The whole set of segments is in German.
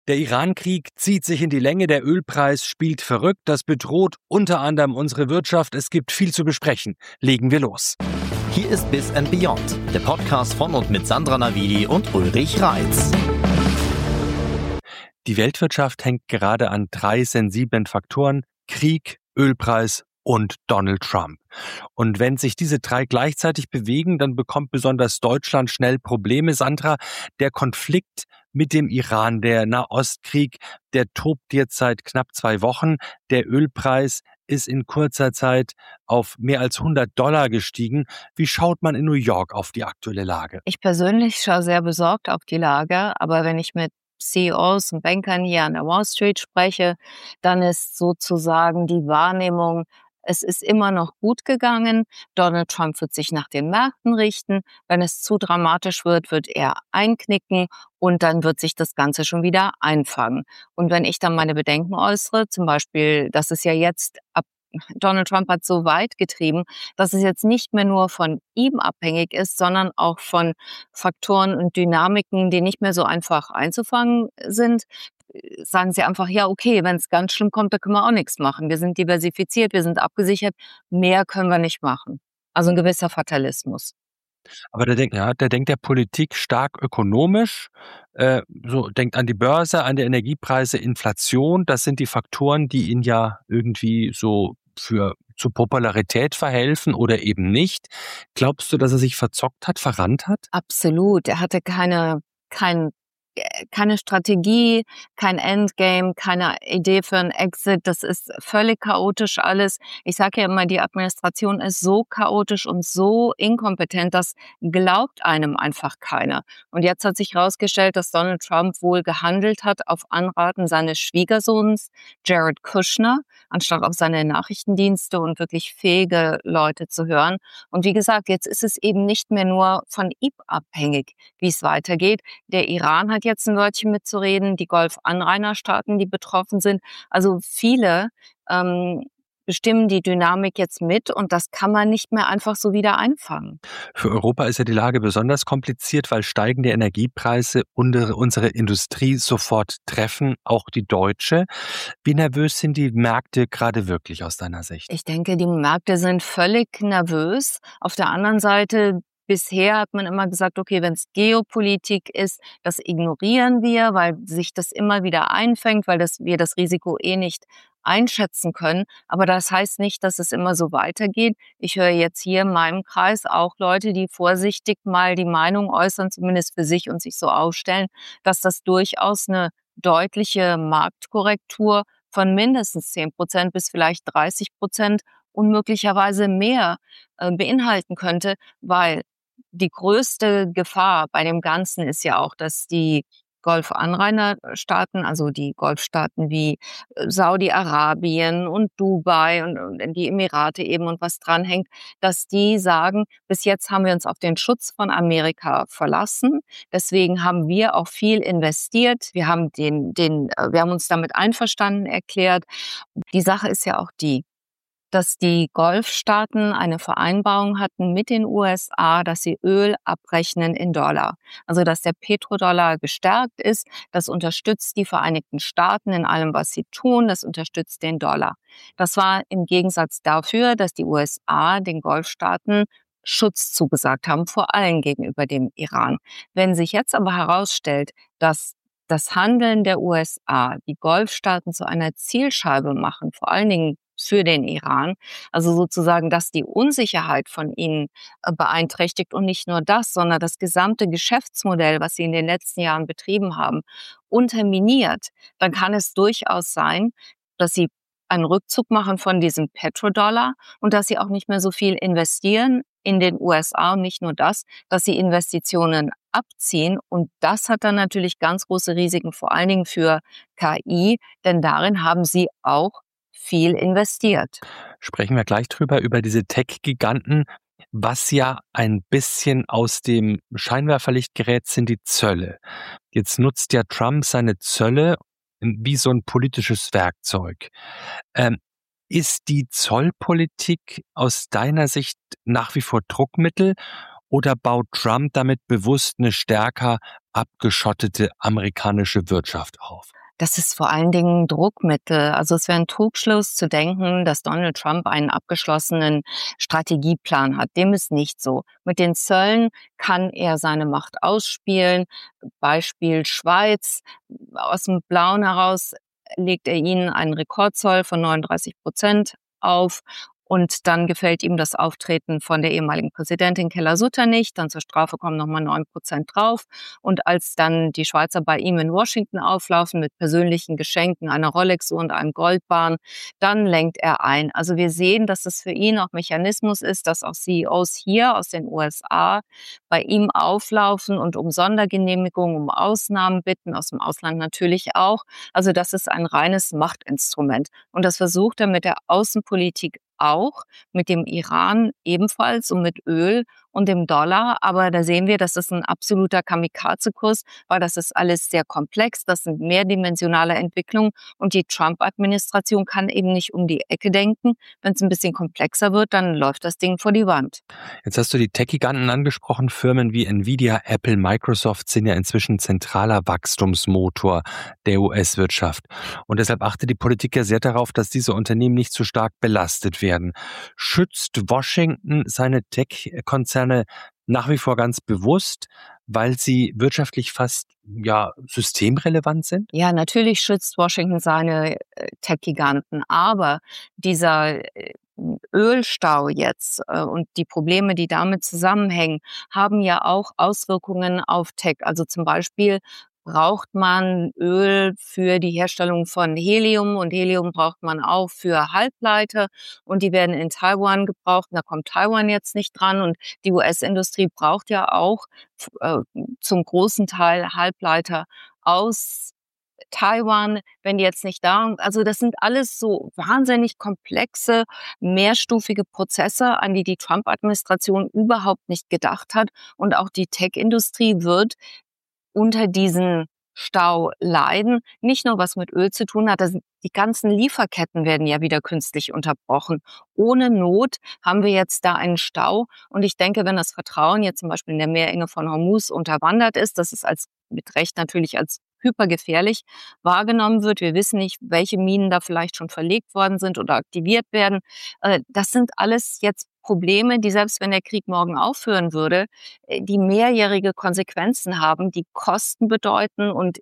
Der Iran-Krieg zieht sich in die Länge, der Ölpreis spielt verrückt, das bedroht unter anderem unsere Wirtschaft. Es gibt viel zu besprechen. Legen wir los. Hier ist Biz & Beyond, der Podcast von und mit Sandra Navidi und Ulrich Reitz. Die Weltwirtschaft hängt gerade an 3 sensiblen Faktoren: Krieg, Ölpreis und Donald Trump. Und wenn sich diese 3 gleichzeitig bewegen, dann bekommt besonders Deutschland schnell Probleme. Sandra, der Konflikt mit dem Iran, der Nahostkrieg, der tobt jetzt seit knapp 2 Wochen. Der Ölpreis ist in kurzer Zeit auf mehr als $100 gestiegen. Wie schaut man in New York auf die aktuelle Lage? Ich persönlich schaue sehr besorgt auf die Lage, aber wenn ich mit CEOs und Bankern hier an der Wall Street spreche, dann ist sozusagen die Wahrnehmung, es ist immer noch gut gegangen. Donald Trump wird sich nach den Märkten richten. Wenn es zu dramatisch wird, wird er einknicken und dann wird sich das Ganze schon wieder einfangen. Und wenn ich dann meine Bedenken äußere, zum Beispiel, dass es ja jetzt Donald Trump hat so weit getrieben, dass es jetzt nicht mehr nur von ihm abhängig ist, sondern auch von Faktoren und Dynamiken, die nicht mehr so einfach einzufangen sind. Sagen Sie einfach, ja, okay, wenn es ganz schlimm kommt, da können wir auch nichts machen. Wir sind diversifiziert, wir sind abgesichert, mehr können wir nicht machen. Also ein gewisser Fatalismus. Aber der denkt der Politik stark ökonomisch, denkt an die Börse, an die Energiepreise, Inflation. Das sind die Faktoren, die ihn ja irgendwie so zu Popularität verhelfen oder eben nicht. Glaubst du, dass er sich verzockt hat, verrannt hat? Absolut. Er hatte keine Strategie, kein Endgame, keine Idee für einen Exit. Das ist völlig chaotisch alles. Ich sage ja immer, die Administration ist so chaotisch und so inkompetent, das glaubt einem einfach keiner. Und jetzt hat sich herausgestellt, dass Donald Trump wohl gehandelt hat auf Anraten seines Schwiegersohns Jared Kushner, anstatt auf seine Nachrichtendienste und wirklich fähige Leute zu hören. Und wie gesagt, jetzt ist es eben nicht mehr nur von ihm abhängig, wie es weitergeht. Der Iran hat jetzt ein Wörtchen mitzureden, die Golfanrainerstaaten, die betroffen sind. Also viele bestimmen die Dynamik jetzt mit und das kann man nicht mehr einfach so wieder einfangen. Für Europa ist ja die Lage besonders kompliziert, weil steigende Energiepreise unsere Industrie sofort treffen, auch die deutsche. Wie nervös sind die Märkte gerade wirklich aus deiner Sicht? Ich denke, die Märkte sind völlig nervös. Auf der anderen Seite, bisher hat man immer gesagt, okay, wenn es Geopolitik ist, das ignorieren wir, weil sich das immer wieder einfängt, weil wir das Risiko nicht einschätzen können. Aber das heißt nicht, dass es immer so weitergeht. Ich höre jetzt hier in meinem Kreis auch Leute, die vorsichtig mal die Meinung äußern, zumindest für sich und sich so aufstellen, dass das durchaus eine deutliche Marktkorrektur von mindestens 10% bis vielleicht 30% und möglicherweise mehr beinhalten könnte, weil die größte Gefahr bei dem Ganzen ist ja auch, dass die Golfanrainerstaaten, also die Golfstaaten wie Saudi-Arabien und Dubai und die Emirate eben und was dranhängt, dass die sagen, bis jetzt haben wir uns auf den Schutz von Amerika verlassen. Deswegen haben wir auch viel investiert. Wir haben wir haben uns damit einverstanden erklärt. Die Sache ist ja auch die, dass die Golfstaaten eine Vereinbarung hatten mit den USA, dass sie Öl abrechnen in Dollar. Also dass der Petrodollar gestärkt ist. Das unterstützt die Vereinigten Staaten in allem, was sie tun. Das unterstützt den Dollar. Das war im Gegensatz dafür, dass die USA den Golfstaaten Schutz zugesagt haben, vor allem gegenüber dem Iran. Wenn sich jetzt aber herausstellt, dass das Handeln der USA die Golfstaaten zu einer Zielscheibe machen, vor allen Dingen für den Iran, also sozusagen, dass die Unsicherheit von ihnen beeinträchtigt und nicht nur das, sondern das gesamte Geschäftsmodell, was sie in den letzten Jahren betrieben haben, unterminiert, dann kann es durchaus sein, dass sie einen Rückzug machen von diesem Petrodollar und dass sie auch nicht mehr so viel investieren in den USA und nicht nur das, dass sie Investitionen abziehen und das hat dann natürlich ganz große Risiken, vor allen Dingen für KI, denn darin haben sie auch viel investiert. Sprechen wir gleich über diese Tech-Giganten. Was ja ein bisschen aus dem Scheinwerferlicht gerät, sind die Zölle. Jetzt nutzt ja Trump seine Zölle wie so ein politisches Werkzeug. Ist die Zollpolitik aus deiner Sicht nach wie vor Druckmittel oder baut Trump damit bewusst eine stärker abgeschottete amerikanische Wirtschaft auf? Das ist vor allen Dingen ein Druckmittel. Also es wäre ein Trugschluss zu denken, dass Donald Trump einen abgeschlossenen Strategieplan hat. Dem ist nicht so. Mit den Zöllen kann er seine Macht ausspielen. Beispiel Schweiz. Aus dem Blauen heraus legt er ihnen einen Rekordzoll von 39% auf. Und dann gefällt ihm das Auftreten von der ehemaligen Präsidentin Keller-Sutter nicht. Dann zur Strafe kommen nochmal 9% drauf. Und als dann die Schweizer bei ihm in Washington auflaufen mit persönlichen Geschenken, einer Rolex-Uhr und einem Goldbarren, dann lenkt er ein. Also wir sehen, dass es für ihn auch Mechanismus ist, dass auch CEOs hier aus den USA bei ihm auflaufen und um Sondergenehmigungen, um Ausnahmen bitten, aus dem Ausland natürlich auch. Also das ist ein reines Machtinstrument. Und das versucht er mit der Außenpolitik auch, mit dem Iran ebenfalls und mit Öl und dem Dollar. Aber da sehen wir, das ist ein absoluter Kamikaze-Kurs, weil das ist alles sehr komplex, das sind mehrdimensionale Entwicklungen und die Trump-Administration kann eben nicht um die Ecke denken. Wenn es ein bisschen komplexer wird, dann läuft das Ding vor die Wand. Jetzt hast du die Tech-Giganten angesprochen. Firmen wie Nvidia, Apple, Microsoft sind ja inzwischen zentraler Wachstumsmotor der US-Wirtschaft. Und deshalb achtet die Politik ja sehr darauf, dass diese Unternehmen nicht zu stark belastet werden. Schützt Washington seine Tech-Konzerne nach wie vor ganz bewusst, weil sie wirtschaftlich fast systemrelevant sind? Ja, natürlich schützt Washington seine Tech-Giganten, aber dieser Ölstau jetzt und die Probleme, die damit zusammenhängen, haben ja auch Auswirkungen auf Tech. Also zum Beispiel braucht man Öl für die Herstellung von Helium und Helium braucht man auch für Halbleiter und die werden in Taiwan gebraucht. Da kommt Taiwan jetzt nicht dran und die US-Industrie braucht ja auch zum großen Teil Halbleiter aus Taiwan, wenn die jetzt nicht da. Also das sind alles so wahnsinnig komplexe, mehrstufige Prozesse, an die die Trump-Administration überhaupt nicht gedacht hat. Und auch die Tech-Industrie wird unter diesen Stau leiden. Nicht nur was mit Öl zu tun hat, die ganzen Lieferketten werden ja wieder künstlich unterbrochen. Ohne Not haben wir jetzt da einen Stau. Und ich denke, wenn das Vertrauen jetzt zum Beispiel in der Meerenge von Hormuz unterwandert ist, dass es mit Recht natürlich als hypergefährlich wahrgenommen wird. Wir wissen nicht, welche Minen da vielleicht schon verlegt worden sind oder aktiviert werden. Das sind alles jetzt Probleme, die selbst wenn der Krieg morgen aufhören würde, die mehrjährige Konsequenzen haben, die Kosten bedeuten und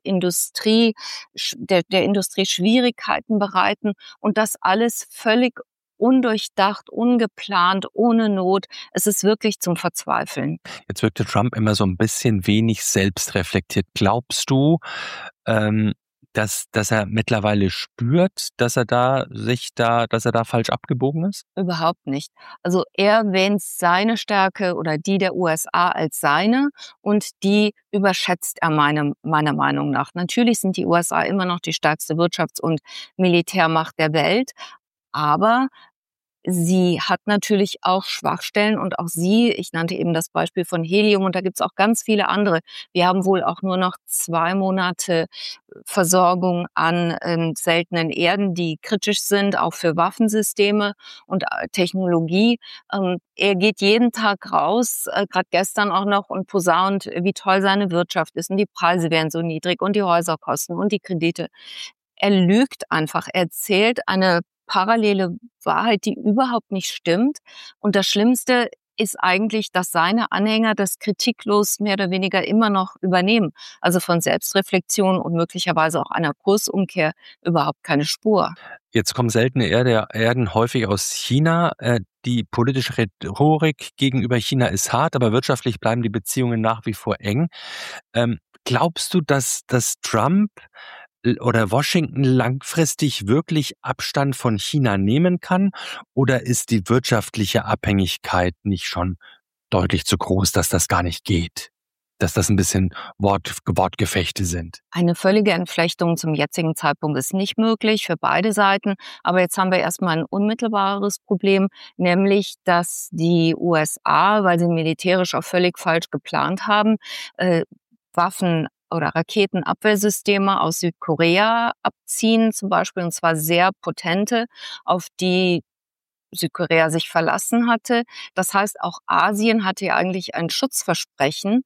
der Industrie Schwierigkeiten bereiten und das alles völlig undurchdacht, ungeplant, ohne Not. Es ist wirklich zum Verzweifeln. Jetzt wirkte Trump immer so ein bisschen wenig selbstreflektiert. Glaubst du, dass er mittlerweile spürt, dass er da falsch abgebogen ist? Überhaupt nicht. Also er wähnt seine Stärke oder die der USA als seine und die überschätzt er meiner Meinung nach. Natürlich sind die USA immer noch die stärkste Wirtschafts- und Militärmacht der Welt, aber sie hat natürlich auch Schwachstellen und auch ich nannte eben das Beispiel von Helium und da gibt's auch ganz viele andere. Wir haben wohl auch nur noch 2 Monate Versorgung an seltenen Erden, die kritisch sind, auch für Waffensysteme und Technologie. Er geht jeden Tag raus, gerade gestern auch noch, und posaunt, wie toll seine Wirtschaft ist und die Preise wären so niedrig und die Häuserkosten und die Kredite. Er lügt einfach. Er erzählt eine parallele Wahrheit, die überhaupt nicht stimmt. Und das Schlimmste ist eigentlich, dass seine Anhänger das kritiklos mehr oder weniger immer noch übernehmen. Also von Selbstreflexion und möglicherweise auch einer Kursumkehr überhaupt keine Spur. Jetzt kommen seltene Erden häufig aus China. Die politische Rhetorik gegenüber China ist hart, aber wirtschaftlich bleiben die Beziehungen nach wie vor eng. Glaubst du, dass Trump oder Washington langfristig wirklich Abstand von China nehmen kann? Oder ist die wirtschaftliche Abhängigkeit nicht schon deutlich zu groß, dass das gar nicht geht? Dass das ein bisschen Wortgefechte sind? Eine völlige Entflechtung zum jetzigen Zeitpunkt ist nicht möglich für beide Seiten. Aber jetzt haben wir erstmal ein unmittelbares Problem, nämlich, dass die USA, weil sie militärisch auch völlig falsch geplant haben, Waffen oder Raketenabwehrsysteme aus Südkorea abziehen, zum Beispiel, und zwar sehr potente, auf die Südkorea sich verlassen hatte. Das heißt, auch Asien hatte ja eigentlich ein Schutzversprechen,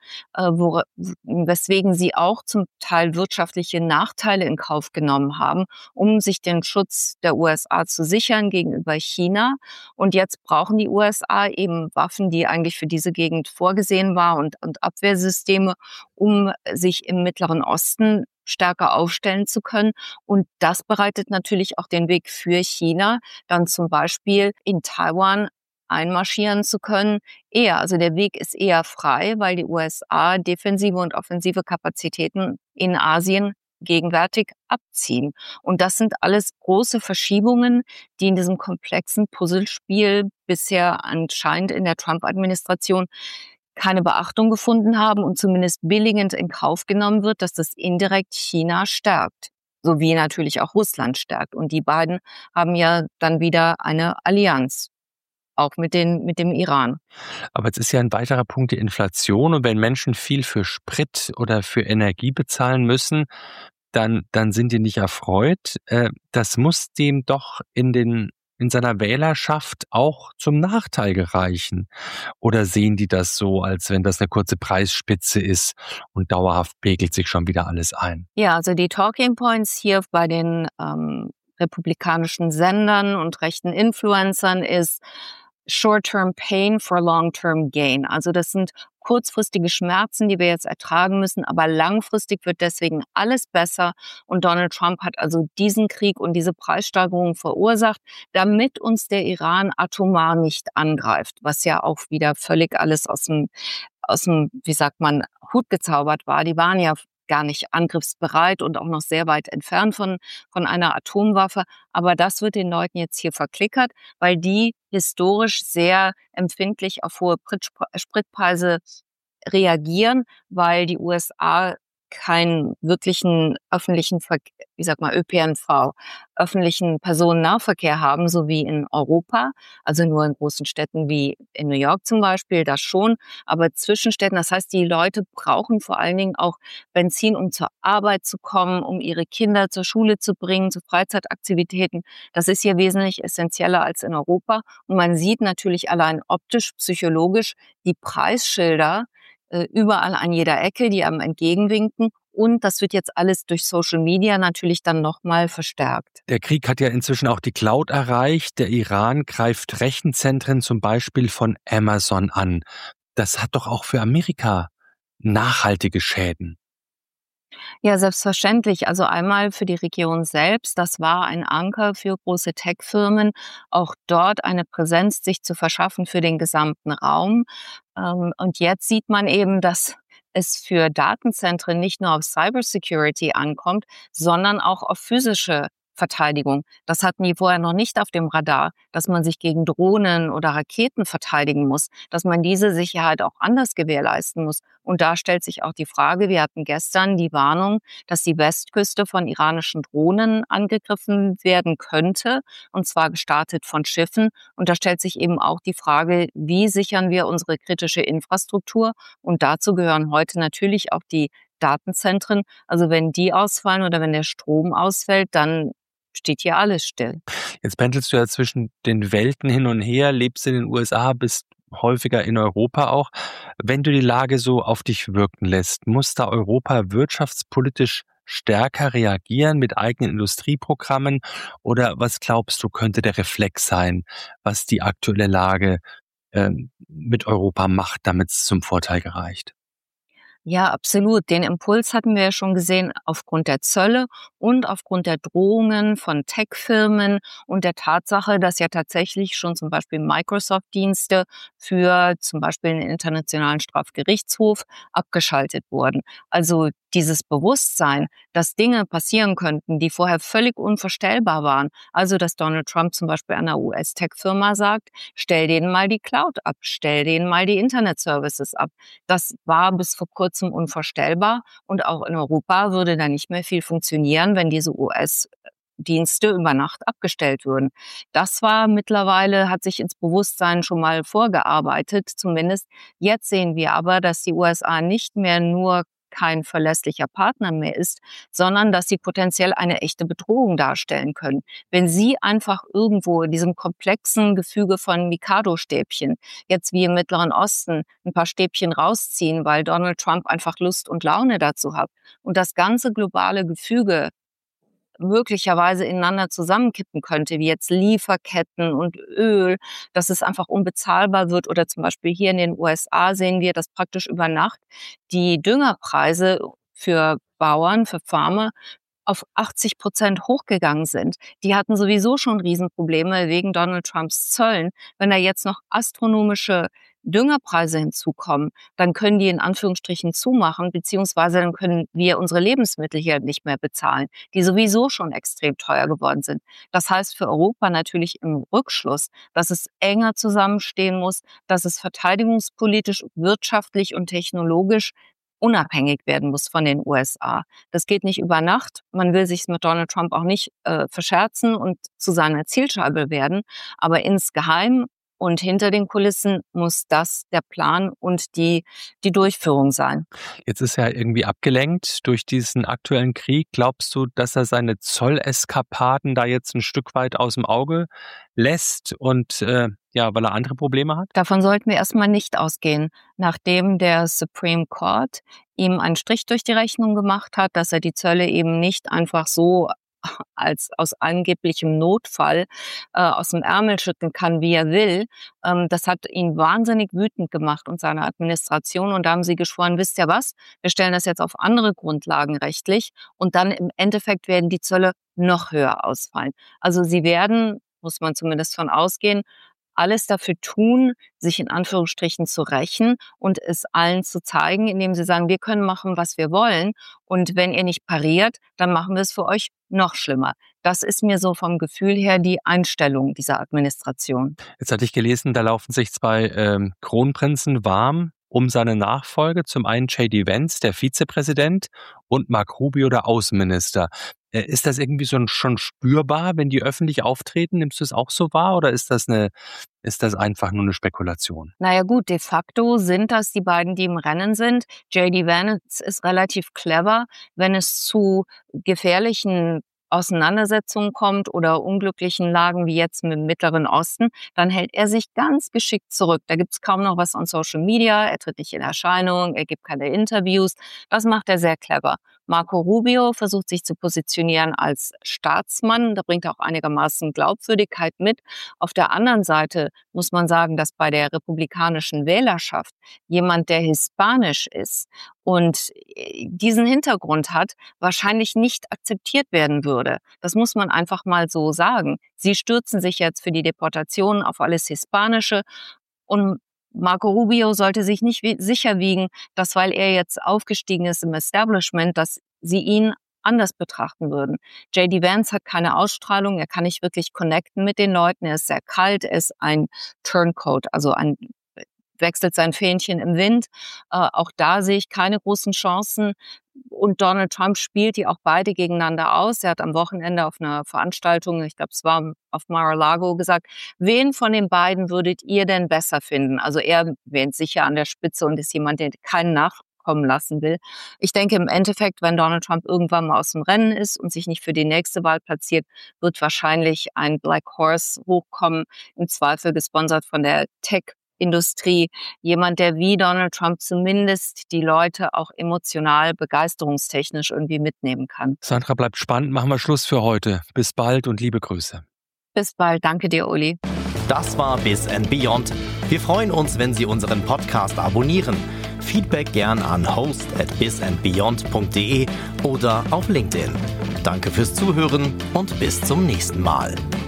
weswegen sie auch zum Teil wirtschaftliche Nachteile in Kauf genommen haben, um sich den Schutz der USA zu sichern gegenüber China. Und jetzt brauchen die USA eben Waffen, die eigentlich für diese Gegend vorgesehen war und Abwehrsysteme, um sich im Mittleren Osten stärker aufstellen zu können. Und das bereitet natürlich auch den Weg für China, dann zum Beispiel in Taiwan einmarschieren zu können. Also der Weg ist eher frei, weil die USA defensive und offensive Kapazitäten in Asien gegenwärtig abziehen. Und das sind alles große Verschiebungen, die in diesem komplexen Puzzlespiel bisher anscheinend in der Trump-Administration keine Beachtung gefunden haben und zumindest billigend in Kauf genommen wird, dass das indirekt China stärkt, sowie natürlich auch Russland stärkt. Und die beiden haben ja dann wieder eine Allianz, auch mit dem Iran. Aber jetzt ist ja ein weiterer Punkt die Inflation. Und wenn Menschen viel für Sprit oder für Energie bezahlen müssen, dann sind die nicht erfreut. Das muss dem doch in seiner Wählerschaft auch zum Nachteil gereichen. Oder sehen die das so, als wenn das eine kurze Preisspitze ist und dauerhaft pegelt sich schon wieder alles ein? Ja, also die Talking Points hier bei den republikanischen Sendern und rechten Influencern ist Short-term Pain for Long-term Gain. Also das sind kurzfristige Schmerzen, die wir jetzt ertragen müssen, aber langfristig wird deswegen alles besser. Und Donald Trump hat also diesen Krieg und diese Preissteigerungen verursacht, damit uns der Iran atomar nicht angreift, was ja auch wieder völlig alles aus dem, wie sagt man, Hut gezaubert war. Die waren ja gar nicht angriffsbereit und auch noch sehr weit entfernt von einer Atomwaffe. Aber das wird den Leuten jetzt hier verklickert, weil die historisch sehr empfindlich auf hohe Spritpreise reagieren, weil die USA keinen wirklichen öffentlichen ÖPNV, öffentlichen Personennahverkehr haben, so wie in Europa. Also nur in großen Städten wie in New York zum Beispiel, das schon. Aber Zwischenstädten, das heißt, die Leute brauchen vor allen Dingen auch Benzin, um zur Arbeit zu kommen, um ihre Kinder zur Schule zu bringen, zu Freizeitaktivitäten. Das ist hier wesentlich essentieller als in Europa. Und man sieht natürlich allein optisch, psychologisch die Preisschilder überall an jeder Ecke, die einem entgegenwinken. Und das wird jetzt alles durch Social Media natürlich dann nochmal verstärkt. Der Krieg hat ja inzwischen auch die Cloud erreicht. Der Iran greift Rechenzentren zum Beispiel von Amazon an. Das hat doch auch für Amerika nachhaltige Schäden. Ja, selbstverständlich. Also einmal für die Region selbst. Das war ein Anker für große Tech-Firmen, auch dort eine Präsenz sich zu verschaffen für den gesamten Raum. Und jetzt sieht man eben, dass es für Datenzentren nicht nur auf Cybersecurity ankommt, sondern auch auf physische Verteidigung. Das hatten die vorher noch nicht auf dem Radar, dass man sich gegen Drohnen oder Raketen verteidigen muss, dass man diese Sicherheit auch anders gewährleisten muss. Und da stellt sich auch die Frage, wir hatten gestern die Warnung, dass die Westküste von iranischen Drohnen angegriffen werden könnte, und zwar gestartet von Schiffen. Und da stellt sich eben auch die Frage, wie sichern wir unsere kritische Infrastruktur? Und dazu gehören heute natürlich auch die Datenzentren. Also wenn die ausfallen oder wenn der Strom ausfällt, dann steht hier alles still. Jetzt pendelst du ja zwischen den Welten hin und her, lebst in den USA, bist häufiger in Europa auch. Wenn du die Lage so auf dich wirken lässt, muss da Europa wirtschaftspolitisch stärker reagieren mit eigenen Industrieprogrammen? Oder was glaubst du, könnte der Reflex sein, was die aktuelle Lage mit Europa macht, damit es zum Vorteil gereicht? Ja, absolut. Den Impuls hatten wir ja schon gesehen aufgrund der Zölle und aufgrund der Drohungen von Tech-Firmen und der Tatsache, dass ja tatsächlich schon zum Beispiel Microsoft-Dienste für zum Beispiel den Internationalen Strafgerichtshof abgeschaltet wurden. Also dieses Bewusstsein, dass Dinge passieren könnten, die vorher völlig unvorstellbar waren. Also dass Donald Trump zum Beispiel einer US-Tech-Firma sagt, stell denen mal die Cloud ab, stell denen mal die Internet-Services ab. Das war bis vor kurzem unvorstellbar und auch in Europa würde da nicht mehr viel funktionieren, wenn diese US-Dienste über Nacht abgestellt würden. Das war mittlerweile, hat sich ins Bewusstsein schon mal vorgearbeitet, zumindest. Jetzt sehen wir aber, dass die USA nicht mehr nur kein verlässlicher Partner mehr ist, sondern dass sie potenziell eine echte Bedrohung darstellen können. Wenn sie einfach irgendwo in diesem komplexen Gefüge von Mikado-Stäbchen, jetzt wie im Mittleren Osten, ein paar Stäbchen rausziehen, weil Donald Trump einfach Lust und Laune dazu hat und das ganze globale Gefüge möglicherweise ineinander zusammenkippen könnte, wie jetzt Lieferketten und Öl, dass es einfach unbezahlbar wird. Oder zum Beispiel hier in den USA sehen wir, dass praktisch über Nacht die Düngerpreise für Bauern, für Farmer auf 80% hochgegangen sind. Die hatten sowieso schon Riesenprobleme wegen Donald Trumps Zöllen. Wenn da jetzt noch astronomische Düngerpreise hinzukommen, dann können die in Anführungsstrichen zumachen, beziehungsweise dann können wir unsere Lebensmittel hier nicht mehr bezahlen, die sowieso schon extrem teuer geworden sind. Das heißt für Europa natürlich im Rückschluss, dass es enger zusammenstehen muss, dass es verteidigungspolitisch, wirtschaftlich und technologisch unabhängig werden muss von den USA. Das geht nicht über Nacht. Man will sich mit Donald Trump auch nicht verscherzen und zu seiner Zielscheibe werden. Aber insgeheim und hinter den Kulissen muss das der Plan und die Durchführung sein. Jetzt ist er irgendwie abgelenkt durch diesen aktuellen Krieg. Glaubst du, dass er seine Zolleskapaden da jetzt ein Stück weit aus dem Auge lässt und weil er andere Probleme hat? Davon sollten wir erstmal nicht ausgehen. Nachdem der Supreme Court ihm einen Strich durch die Rechnung gemacht hat, dass er die Zölle eben nicht einfach so als aus angeblichem Notfall aus dem Ärmel schütteln kann, wie er will. Das hat ihn wahnsinnig wütend gemacht und seine Administration. Und da haben sie geschworen, wisst ihr was, wir stellen das jetzt auf andere Grundlagen rechtlich und dann im Endeffekt werden die Zölle noch höher ausfallen. Also sie werden, muss man zumindest von ausgehen, alles dafür tun, sich in Anführungsstrichen zu rächen und es allen zu zeigen, indem sie sagen, wir können machen, was wir wollen. Und wenn ihr nicht pariert, dann machen wir es für euch noch schlimmer. Das ist mir so vom Gefühl her die Einstellung dieser Administration. Jetzt hatte ich gelesen, da laufen sich zwei Kronprinzen warm um seine Nachfolge. Zum einen J.D. Vance, der Vizepräsident, und Marco Rubio, der Außenminister. Ist das irgendwie schon spürbar, wenn die öffentlich auftreten? Nimmst du es auch so wahr oder ist das einfach nur eine Spekulation? Naja gut, de facto sind das die beiden, die im Rennen sind. J.D. Vance ist relativ clever, wenn es zu gefährlichen Auseinandersetzungen kommt oder unglücklichen Lagen wie jetzt mit dem Mittleren Osten, dann hält er sich ganz geschickt zurück. Da gibt's kaum noch was on Social Media, er tritt nicht in Erscheinung, er gibt keine Interviews. Das macht er sehr clever. Marco Rubio versucht sich zu positionieren als Staatsmann, da bringt er auch einigermaßen Glaubwürdigkeit mit. Auf der anderen Seite muss man sagen, dass bei der republikanischen Wählerschaft jemand, der hispanisch ist und diesen Hintergrund hat, wahrscheinlich nicht akzeptiert werden würde. Das muss man einfach mal so sagen. Sie stürzen sich jetzt für die Deportation auf alles Hispanische und Marco Rubio sollte sich nicht sicher wiegen, dass weil er jetzt aufgestiegen ist im Establishment, dass sie ihn anders betrachten würden. J.D. Vance hat keine Ausstrahlung, er kann nicht wirklich connecten mit den Leuten, er ist sehr kalt, er ist ein Turncoat, also wechselt sein Fähnchen im Wind. Auch da sehe ich keine großen Chancen. Und Donald Trump spielt die auch beide gegeneinander aus. Er hat am Wochenende auf einer Veranstaltung, ich glaube es war auf Mar-a-Lago, gesagt, wen von den beiden würdet ihr denn besser finden? Also er wähnt sicher an der Spitze und ist jemand, der keinen nachkommen lassen will. Ich denke im Endeffekt, wenn Donald Trump irgendwann mal aus dem Rennen ist und sich nicht für die nächste Wahl platziert, wird wahrscheinlich ein Black Horse hochkommen, im Zweifel gesponsert von der Tech-Industrie, jemand, der wie Donald Trump zumindest die Leute auch emotional, begeisterungstechnisch irgendwie mitnehmen kann. Sandra, bleibt spannend. Machen wir Schluss für heute. Bis bald und liebe Grüße. Bis bald. Danke dir, Uli. Das war Biz & Beyond. Wir freuen uns, wenn Sie unseren Podcast abonnieren. Feedback gern an host@bizandbeyond.de oder auf LinkedIn. Danke fürs Zuhören und bis zum nächsten Mal.